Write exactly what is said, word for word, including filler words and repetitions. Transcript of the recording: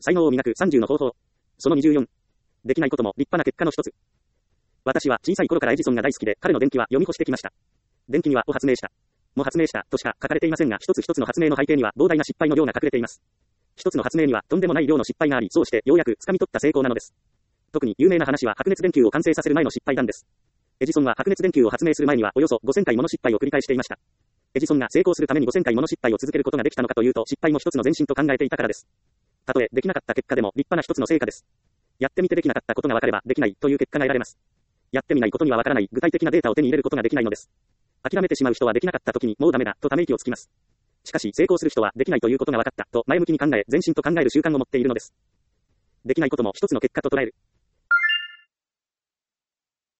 才能を磨くさんじゅうの方法。そのにじゅうよん。できないことも立派な結果の一つ。私は小さい頃からエジソンが大好きで、彼の電気は読み越してきました。電気にはを発明した。も発明したとしか書かれていませんが、一つ一つの発明の背景には膨大な失敗の量が隠れています。一つの発明にはとんでもない量の失敗があり、そうしてようやく掴み取った成功なのです。特に有名な話は白熱電球を完成させる前の失敗談です。エジソンは白熱電球を発明する前にはおよそごせんかいもの失敗を繰り返していました。エジソンが成功するためにごせんかいもの失敗を続けることができたのかというと、失敗も一つの前進と考えていたからです。たとえできなかった結果でも立派な一つの成果です。やってみてできなかったことが分かればできないという結果が得られます。やってみないことには分からない具体的なデータを手に入れることができないのです。諦めてしまう人はできなかった時にもうダメだとため息をつきます。しかし成功する人はできないということが分かったと前向きに考え前進と考える習慣を持っているのです。できないことも一つの結果と捉える。